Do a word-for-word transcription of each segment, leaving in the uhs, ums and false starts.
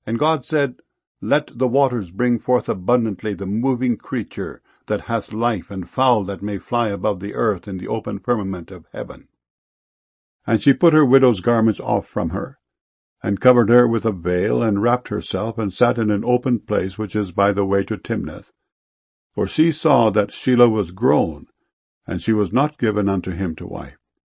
And God said, Let the waters bring forth abundantly the moving creature that hath life, and fowl that may fly above the earth in the open firmament of heaven. And she put her widow's garments off from her, and covered her with a veil, and wrapped herself, and sat in an open place which is by the way to Timnath. For she saw that Shelah was grown, and she was not given unto him to wife.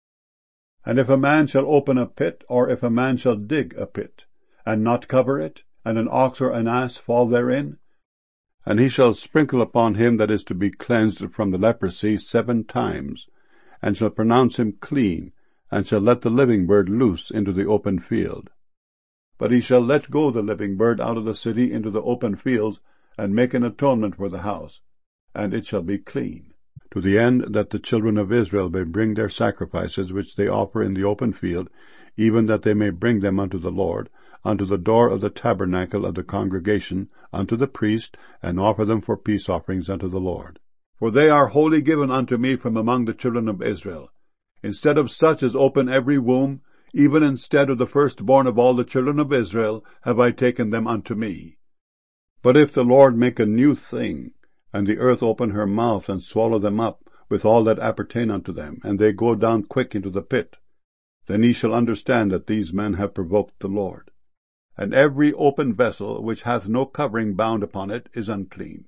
And if a man shall open a pit, or if a man shall dig a pit, and not cover it, and an ox or an ass fall therein, and he shall sprinkle upon him that is to be cleansed from the leprosy seven times, and shall pronounce him clean, and shall let the living bird loose into the open field. But he shall let go the living bird out of the city into the open fields, and make an atonement for the house, and it shall be clean, to the end that the children of Israel may bring their sacrifices which they offer in the open field, even that they may bring them unto the Lord, unto the door of the tabernacle of the congregation, unto the priest, and offer them for peace offerings unto the Lord. For they are wholly given unto me from among the children of Israel. Instead of such as open every womb, even instead of the firstborn of all the children of Israel, have I taken them unto me. But if the Lord make a new thing, and the earth open her mouth, and swallow them up, with all that appertain unto them, and they go down quick into the pit, then ye shall understand that these men have provoked the Lord. And every open vessel which hath no covering bound upon it is unclean.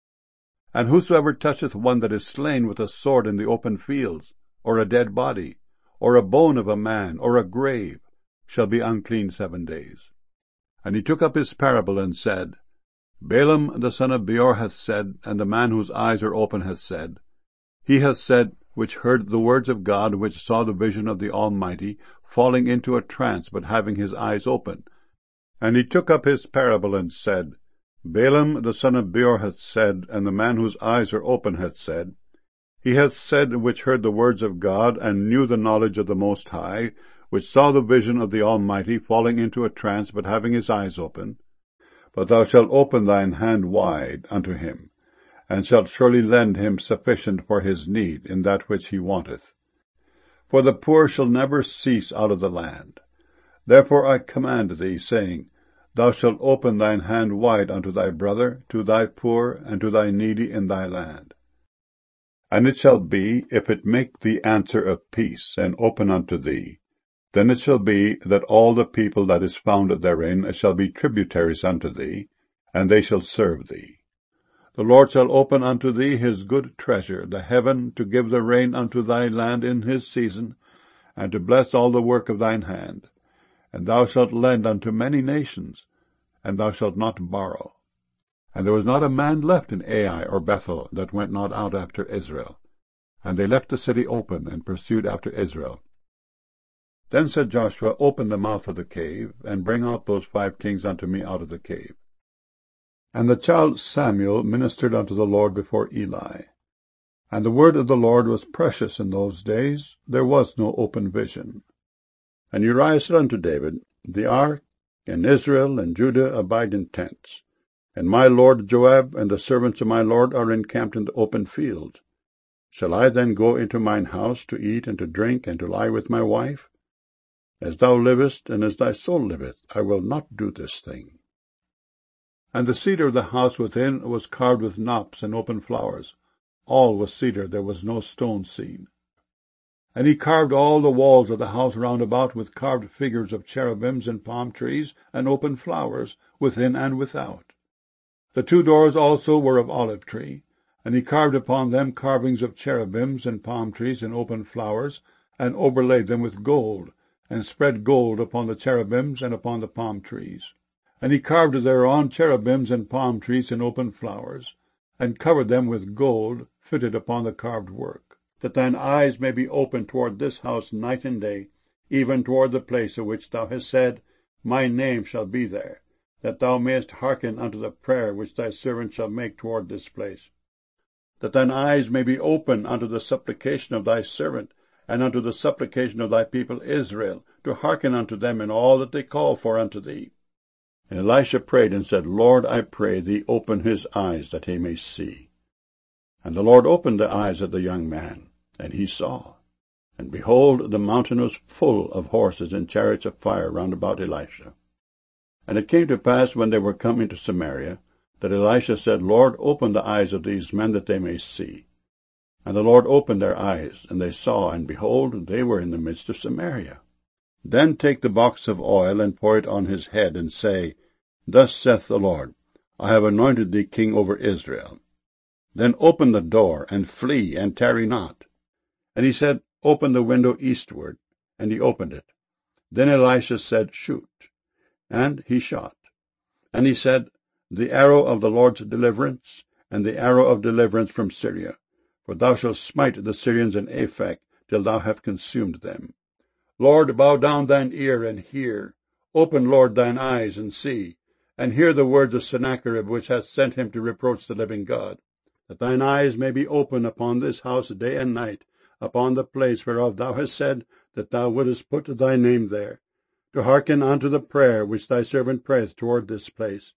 And whosoever toucheth one that is slain with a sword in the open fields, or a dead body, or a bone of a man, or a grave, shall be unclean seven days. And he took up his parable, and said, Balaam the son of Beor hath said, and the man whose eyes are open hath said, He hath said, which heard the words of God, which saw the vision of the Almighty, falling into a trance, but having his eyes open. And he took up his parable, and said, Balaam the son of Beor hath said, and the man whose eyes are open hath said, He hath said, which heard the words of God, and knew the knowledge of the Most High, which saw the vision of the Almighty, falling into a trance, but having his eyes open. But thou shalt open thine hand wide unto him, and shalt surely lend him sufficient for his need in that which he wanteth. For the poor shall never cease out of the land. Therefore I command thee, saying, Thou shalt open thine hand wide unto thy brother, to thy poor, and to thy needy in thy land. And it shall be, if it make thee answer of peace, and open unto thee, then it shall be that all the people that is found therein shall be tributaries unto thee, and they shall serve thee. The Lord shall open unto thee his good treasure, the heaven, to give the rain unto thy land in his season, and to bless all the work of thine hand. And thou shalt lend unto many nations, and thou shalt not borrow. And there was not a man left in Ai or Bethel that went not out after Israel. And they left the city open, and pursued after Israel. Then said Joshua, Open the mouth of the cave, and bring out those five kings unto me out of the cave. And the child Samuel ministered unto the Lord before Eli. And the word of the Lord was precious in those days, there was no open vision. And Uriah said unto David, The ark, and Israel and Judah abide in tents, and my lord Joab and the servants of my lord are encamped in the open fields. Shall I then go into mine house to eat and to drink, and to lie with my wife? As thou livest, and as thy soul liveth, I will not do this thing. And the cedar of the house within was carved with knops and open flowers. All was cedar, there was no stone seen. And he carved all the walls of the house round about with carved figures of cherubims and palm trees and open flowers, within and without. The two doors also were of olive tree, and he carved upon them carvings of cherubims and palm trees and open flowers, and overlaid them with gold, and spread gold upon the cherubims and upon the palm trees. And he carved thereon cherubims and palm trees and open flowers, and covered them with gold fitted upon the carved work, that thine eyes may be open toward this house night and day, even toward the place of which thou hast said, My name shall be there, that thou mayest hearken unto the prayer which thy servant shall make toward this place. That thine eyes may be open unto the supplication of thy servant, and unto the supplication of thy people Israel, to hearken unto them in all that they call for unto thee. And Elisha prayed and said, Lord, I pray thee, open his eyes, that he may see. And the Lord opened the eyes of the young man, and he saw. And behold, the mountain was full of horses and chariots of fire round about Elisha. And it came to pass, when they were come into Samaria, that Elisha said, Lord, open the eyes of these men, that they may see. And the Lord opened their eyes, and they saw, and behold, they were in the midst of Samaria. Then take the box of oil, and pour it on his head, and say, Thus saith the Lord, I have anointed thee king over Israel. Then open the door, and flee, and tarry not. And he said, Open the window eastward. And he opened it. Then Elisha said, Shoot. And he shot. And he said, The arrow of the Lord's deliverance, and the arrow of deliverance from Syria. For thou shalt smite the Syrians in Aphek, till thou have consumed them. Lord, bow down thine ear, and hear. Open, Lord, thine eyes, and see. And hear the words of Sennacherib, which hath sent him to reproach the living God. That thine eyes may be open upon this house day and night, upon the place whereof thou hast said that thou wouldest put thy name there, to hearken unto the prayer which thy servant prayeth toward this place.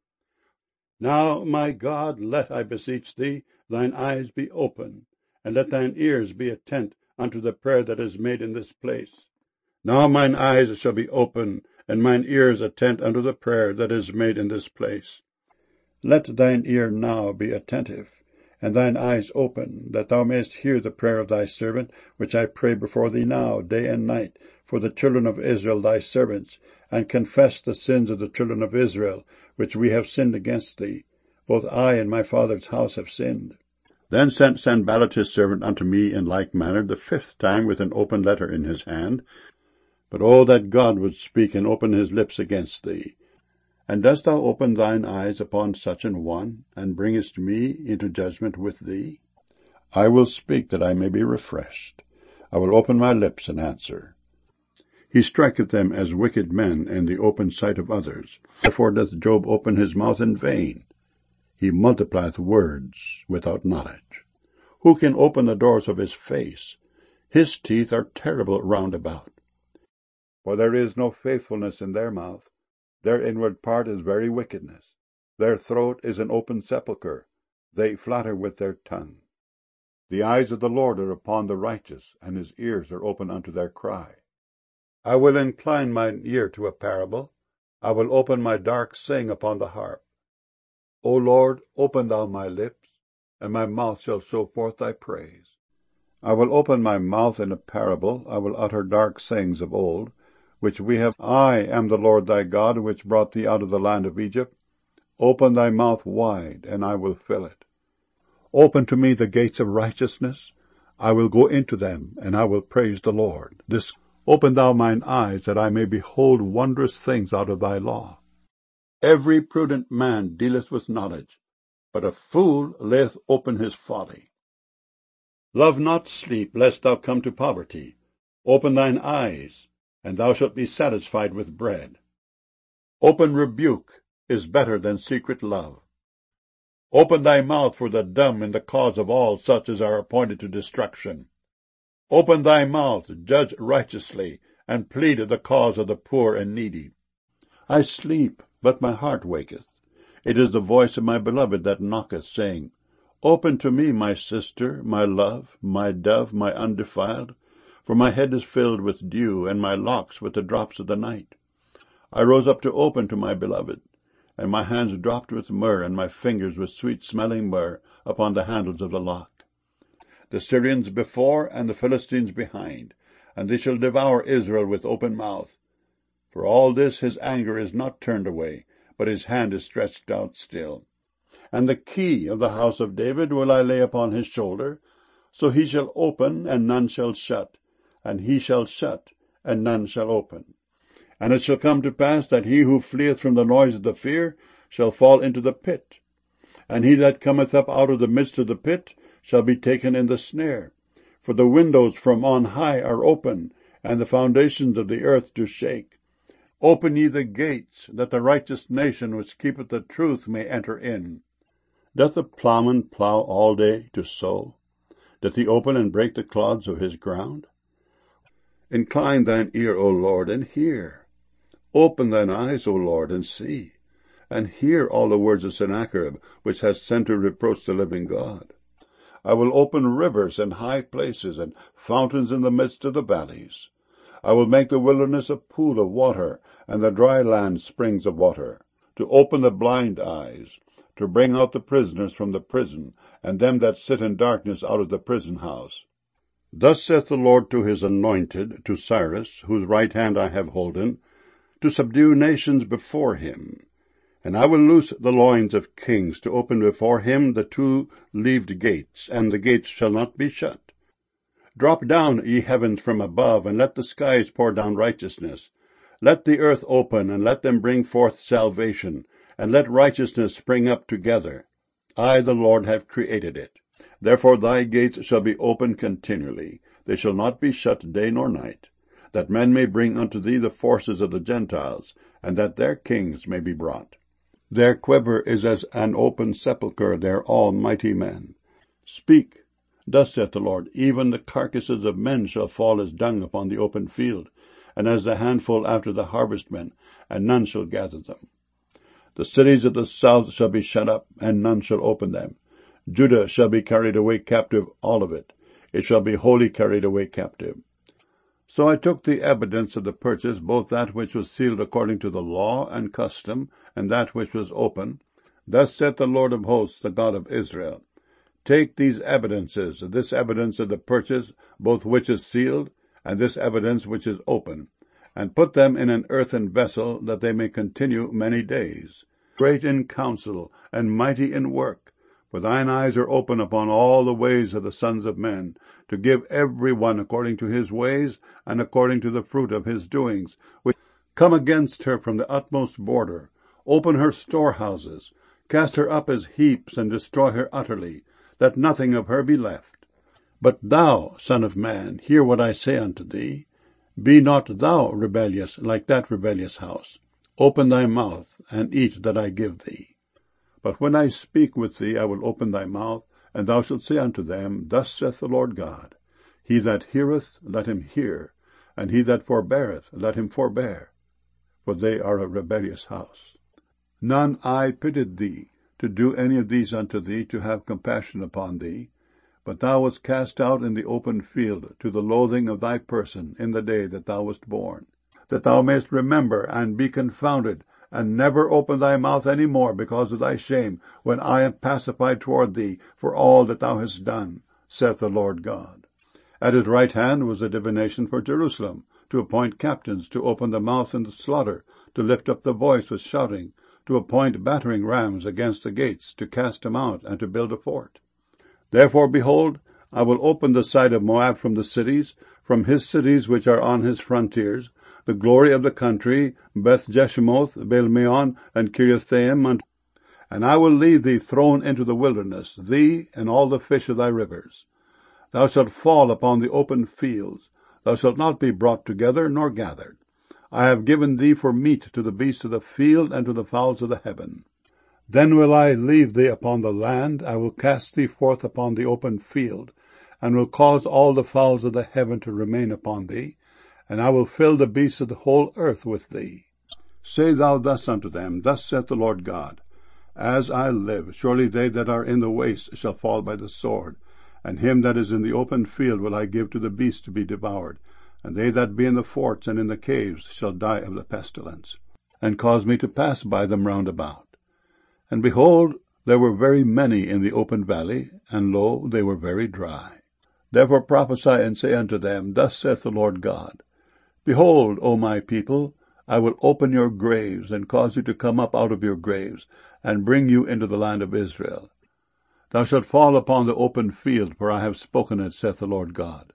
Now, my God, let, I beseech thee, thine eyes be open, and let thine ears be attent unto the prayer that is made in this place. Now mine eyes shall be open, and mine ears attent unto the prayer that is made in this place. Let thine ear now be attentive, and thine eyes open, that thou mayest hear the prayer of thy servant, which I pray before thee now, day and night, for the children of Israel thy servants, and confess the sins of the children of Israel, which we have sinned against thee. Both I and my father's house have sinned. Then sent Sanballat his servant unto me in like manner the fifth time with an open letter in his hand. But oh, that God would speak and open his lips against thee. And dost thou open thine eyes upon such an one, and bringest me into judgment with thee? I will speak, that I may be refreshed. I will open my lips and answer. He striketh them as wicked men in the open sight of others. Therefore doth Job open his mouth in vain. He multiplieth words without knowledge. Who can open the doors of his face? His teeth are terrible round about. For there is no faithfulness in their mouth. Their inward part is very wickedness. Their throat is an open sepulchre. They flatter with their tongue. The eyes of the Lord are upon the righteous, and his ears are open unto their cry. I will incline mine ear to a parable. I will open my dark saying upon the harp. O Lord, open thou my lips, and my mouth shall show forth thy praise. I will open my mouth in a parable. I will utter dark sayings of old, which we have. I am the Lord thy God, which brought thee out of the land of Egypt. Open thy mouth wide, and I will fill it. Open to me the gates of righteousness. I will go into them, and I will praise the Lord. This open thou mine eyes, that I may behold wondrous things out of thy law. Every prudent man dealeth with knowledge, but a fool layeth open his folly. Love not sleep, lest thou come to poverty. Open thine eyes, and thou shalt be satisfied with bread. Open rebuke is better than secret love. Open thy mouth for the dumb in the cause of all such as are appointed to destruction. Open thy mouth, judge righteously, and plead the cause of the poor and needy. I sleep, but my heart waketh. It is the voice of my beloved that knocketh, saying, Open to me, my sister, my love, my dove, my undefiled, for my head is filled with dew, and my locks with the drops of the night. I rose up to open to my beloved, and my hands dropped with myrrh, and my fingers with sweet-smelling myrrh upon the handles of the lock. The Syrians before, and the Philistines behind, and they shall devour Israel with open mouth. For all this his anger is not turned away, but his hand is stretched out still. And the key of the house of David will I lay upon his shoulder, so he shall open, and none shall shut, and he shall shut, and none shall open. And it shall come to pass that he who fleeth from the noise of the fear shall fall into the pit, and he that cometh up out of the midst of the pit shall be taken in the snare. For the windows from on high are open, and the foundations of the earth do shake. Open ye the gates, that the righteous nation which keepeth the truth may enter in. Doth the plowman plow all day to sow? Doth he open and break the clods of his ground? Incline thine ear, O Lord, and hear. Open thine eyes, O Lord, and see, and hear all the words of Sennacherib, which hast sent to reproach the living God. I will open rivers in high places, and fountains in the midst of the valleys. I will make the wilderness a pool of water, and the dry land springs of water, to open the blind eyes, to bring out the prisoners from the prison, and them that sit in darkness out of the prison house. Thus saith the Lord to his anointed, to Cyrus, whose right hand I have holden, to subdue nations before him. And I will loose the loins of kings, to open before him the two-leaved gates, and the gates shall not be shut. Drop down, ye heavens, from above, and let the skies pour down righteousness. Let the earth open, and let them bring forth salvation, and let righteousness spring up together. I, the Lord, have created it. Therefore thy gates shall be open continually. They shall not be shut day nor night, that men may bring unto thee the forces of the Gentiles, and that their kings may be brought. Their quiver is as an open sepulchre, their all mighty men. Speak, thus saith the Lord, even the carcasses of men shall fall as dung upon the open field, and as the handful after the harvestmen, and none shall gather them. The cities of the south shall be shut up, and none shall open them. Judah shall be carried away captive, all of it. It shall be wholly carried away captive. So I took the evidence of the purchase, both that which was sealed according to the law and custom, and that which was open. Thus saith the Lord of hosts, the God of Israel, take these evidences, this evidence of the purchase, both which is sealed, and this evidence which is open, and put them in an earthen vessel, that they may continue many days, great in counsel, and mighty in work. For thine eyes are open upon all the ways of the sons of men, to give every one according to his ways, and according to the fruit of his doings, which come against her from the utmost border. Open her storehouses, cast her up as heaps, and destroy her utterly, that nothing of her be left. But thou, son of man, hear what I say unto thee. Be not thou rebellious like that rebellious house. Open thy mouth, and eat that I give thee. But when I speak with thee, I will open thy mouth, and thou shalt say unto them, Thus saith the Lord God, He that heareth, let him hear, and he that forbeareth, let him forbear. For they are a rebellious house. None eye pitied thee, to do any of these unto thee, to have compassion upon thee. But thou wast cast out in the open field, to the loathing of thy person, in the day that thou wast born, that thou mayest remember and be confounded, and never open thy mouth any more because of thy shame, when I am pacified toward thee for all that thou hast done, saith the Lord God. At his right hand was a divination for Jerusalem, to appoint captains, to open the mouth in the slaughter, to lift up the voice with shouting, to appoint battering rams against the gates, to cast them out, and to build a fort. Therefore, behold, I will open the side of Moab from the cities, from his cities which are on his frontiers, the glory of the country, Beth-Jeshimoth, Baal-meon, and Kiriathaim, and I will leave thee thrown into the wilderness, thee and all the fish of thy rivers. Thou shalt fall upon the open fields. Thou shalt not be brought together nor gathered. I have given thee for meat to the beasts of the field and to the fowls of the heaven. Then will I leave thee upon the land, I will cast thee forth upon the open field, and will cause all the fowls of the heaven to remain upon thee, and I will fill the beasts of the whole earth with thee. Say thou thus unto them, Thus saith the Lord God, As I live, surely they that are in the waste shall fall by the sword, and him that is in the open field will I give to the beasts to be devoured, and they that be in the forts and in the caves shall die of the pestilence, and cause me to pass by them round about. And behold, there were very many in the open valley, and lo, they were very dry. Therefore prophesy and say unto them, Thus saith the Lord God, Behold, O my people, I will open your graves, and cause you to come up out of your graves, and bring you into the land of Israel. Thou shalt fall upon the open field, for I have spoken it, saith the Lord God.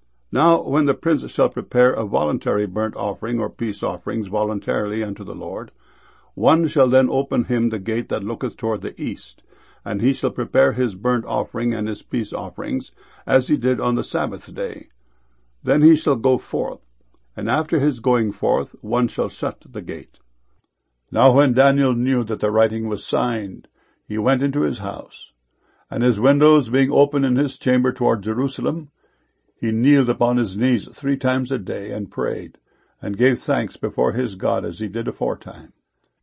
Now when the prince shall prepare a voluntary burnt offering or peace offerings voluntarily unto the Lord, one shall then open him the gate that looketh toward the east, and he shall prepare his burnt offering and his peace offerings, as he did on the Sabbath day. Then he shall go forth, and after his going forth one shall shut the gate. Now when Daniel knew that the writing was signed, he went into his house, and his windows being open in his chamber toward Jerusalem, he kneeled upon his knees three times a day, and prayed, and gave thanks before his God as he did aforetime.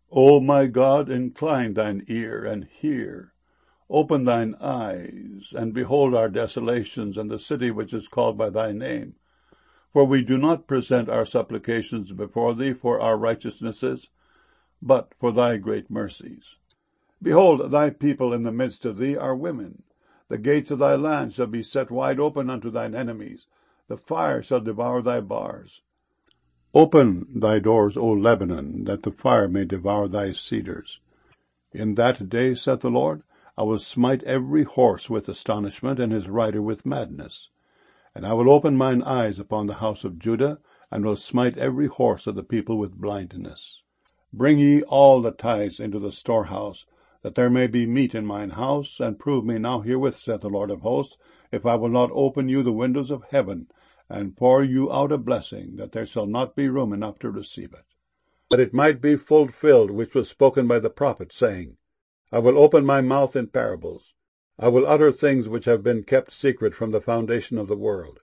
O my God, incline thine ear, and hear. Open thine eyes, and behold our desolations, and the city which is called by thy name. For we do not present our supplications before thee for our righteousnesses, but for thy great mercies. Behold, thy people in the midst of thee are women. The gates of thy land shall be set wide open unto thine enemies. The fire shall devour thy bars. Open thy doors, O Lebanon, that the fire may devour thy cedars. In that day, saith the Lord, I will smite every horse with astonishment, and his rider with madness. And I will open mine eyes upon the house of Judah, and will smite every horse of the people with blindness. Bring ye all the tithes into the storehouse, that there may be meat in mine house, and prove me now herewith, saith the Lord of hosts, if I will not open you the windows of heaven, and pour you out a blessing, that there shall not be room enough to receive it. That it might be fulfilled which was spoken by the prophet, saying, I will open my mouth in parables. I will utter things which have been kept secret from the foundation of the world.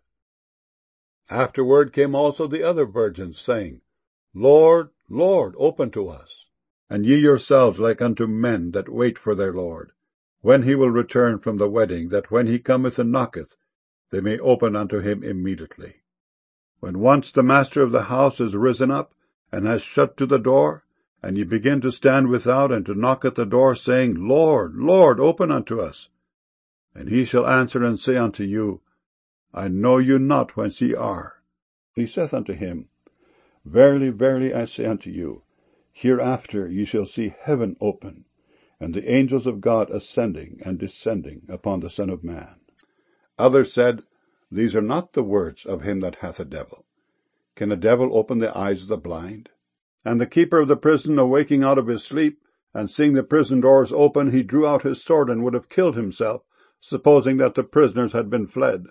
Afterward came also the other virgins, saying, Lord, Lord, open to us. And ye yourselves like unto men that wait for their Lord, when he will return from the wedding, that when he cometh and knocketh, they may open unto him immediately. When once the master of the house is risen up, and has shut to the door, and ye begin to stand without, and to knock at the door, saying, Lord, Lord, open unto us. And he shall answer and say unto you, I know you not whence ye are. He saith unto him, Verily, verily, I say unto you, hereafter ye shall see heaven open, and the angels of God ascending and descending upon the Son of Man. Others said, These are not the words of him that hath a devil. Can a devil open the eyes of the blind? And the keeper of the prison, awaking out of his sleep, and seeing the prison doors open, he drew out his sword and would have killed himself, supposing that the prisoners had been fled.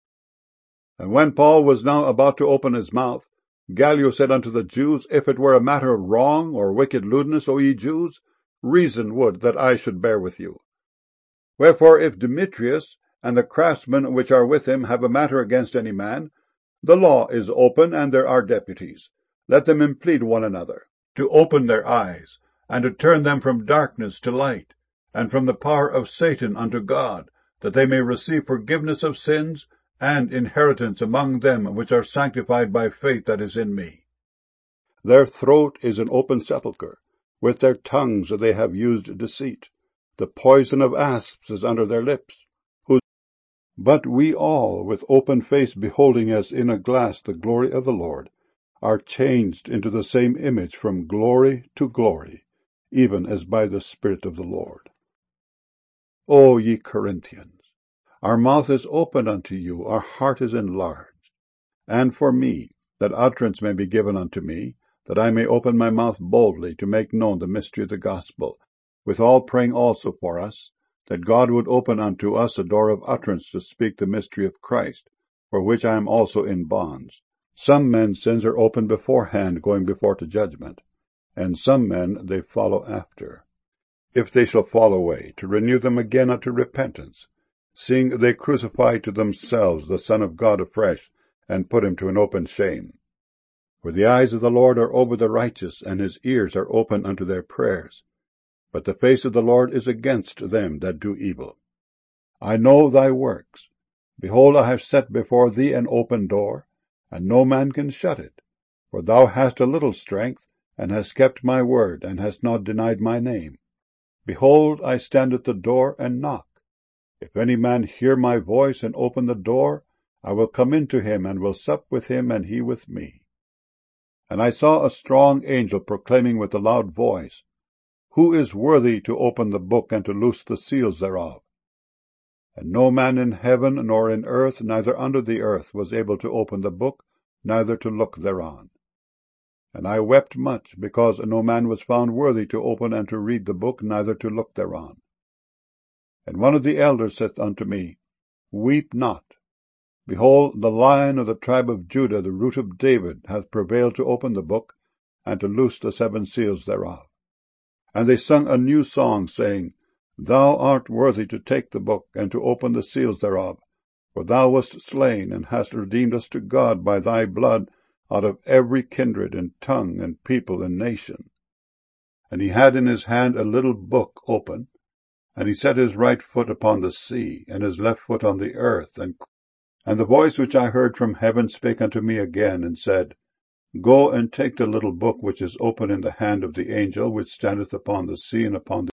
And when Paul was now about to open his mouth, Gallio said unto the Jews, If it were a matter of wrong or wicked lewdness, O ye Jews, reason would that I should bear with you. Wherefore, if Demetrius and the craftsmen which are with him have a matter against any man, the law is open, and there are deputies. Let them implead one another, to open their eyes, and to turn them from darkness to light, and from the power of Satan unto God, that they may receive forgiveness of sins, and inheritance among them which are sanctified by faith that is in me. Their throat is an open sepulchre, with their tongues they have used deceit. The poison of asps is under their lips. Whose... But we all, with open face beholding as in a glass the glory of the Lord, are changed into the same image from glory to glory, even as by the Spirit of the Lord. O ye Corinthians, our mouth is open unto you, our heart is enlarged. And for me, that utterance may be given unto me, that I may open my mouth boldly to make known the mystery of the gospel, withal praying also for us, that God would open unto us a door of utterance to speak the mystery of Christ, for which I am also in bonds. Some men's sins are open beforehand, going before to judgment, and some men they follow after. If they shall fall away, to renew them again unto repentance, seeing they crucify to themselves the Son of God afresh, and put him to an open shame. For the eyes of the Lord are over the righteous, and his ears are open unto their prayers. But the face of the Lord is against them that do evil. I know thy works. Behold, I have set before thee an open door, and no man can shut it. For thou hast a little strength, and hast kept my word, and hast not denied my name. Behold, I stand at the door and knock. If any man hear my voice and open the door, I will come into him, and will sup with him, and he with me. And I saw a strong angel proclaiming with a loud voice, Who is worthy to open the book, and to loose the seals thereof? And no man in heaven, nor in earth, neither under the earth, was able to open the book, neither to look thereon. And I wept much, because no man was found worthy to open and to read the book, neither to look thereon. And one of the elders saith unto me, Weep not. Behold, the Lion of the tribe of Judah, the root of David, hath prevailed to open the book, and to loose the seven seals thereof. And they sung a new song, saying, Thou art worthy to take the book, and to open the seals thereof, for thou wast slain, and hast redeemed us to God by thy blood out of every kindred, and tongue, and people, and nation. And he had in his hand a little book open, and he set his right foot upon the sea, and his left foot on the earth, and, And the voice which I heard from heaven spake unto me again, and said, Go and take the little book which is open in the hand of the angel which standeth upon the sea and upon